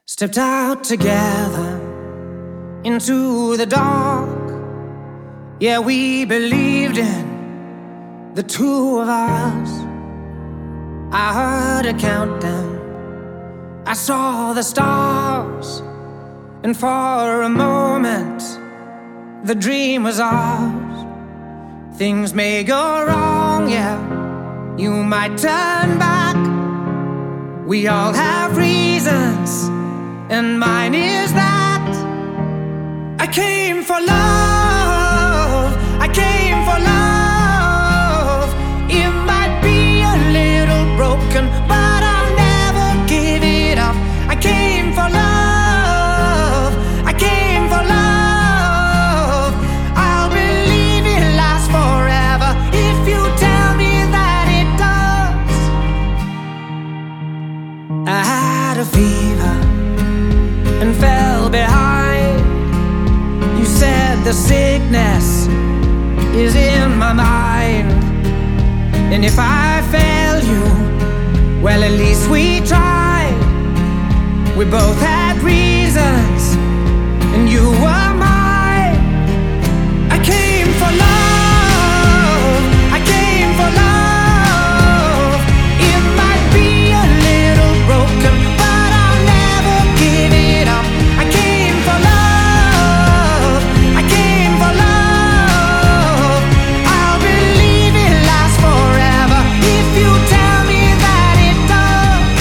Stepped out together into the dark. Yeah, we believed in the two of us. I heard a countdown, I saw the stars, and for a moment the dream was ours. Things may go wrong, yeah, you might turn back. We all have reasons, and mine is that I came for love, I came for love. It might be a little broken, but I'll never give it up. I came for love, I came for love. I'll believe it lasts forever if you tell me that it does. I had a fever and fell behind. You said the sickness is in my mind, and if I fail you, well, at least we tried. We both had reasons, and you were mine. I came for love, I came for love. It might be a little broken, but I'll never give it up. I came for love, I came for love. I'll believe it lasts forever if you tell me that it does.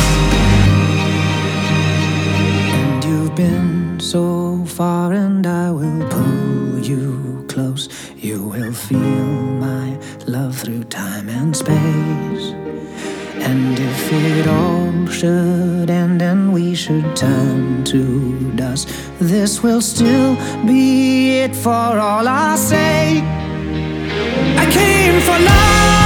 And you've been so far, and I will pull you close. You will feel my love through time and space. And if it all should end and we should turn to dust, this will still be it for all our sake. I came for love.